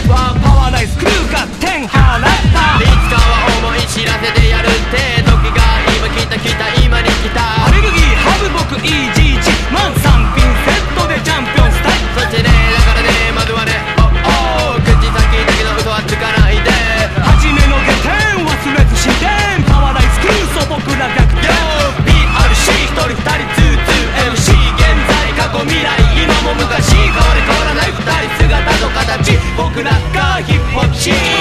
はパワーナイスクルーが天払ったいつかは思い知らせてやるって時が今来た今に来たアレルギーハブ僕 EGG マン3品セットでチャンピオンスタイルそしてねだからねまずはね口先だけの嘘はつかないで初めの下点忘れず自然パワーナイスクルーそう僕ら逆転 PRC 一人二人 2MC 現在過去未来今も昔変わらない二人姿と形僕らがヒップホップシーン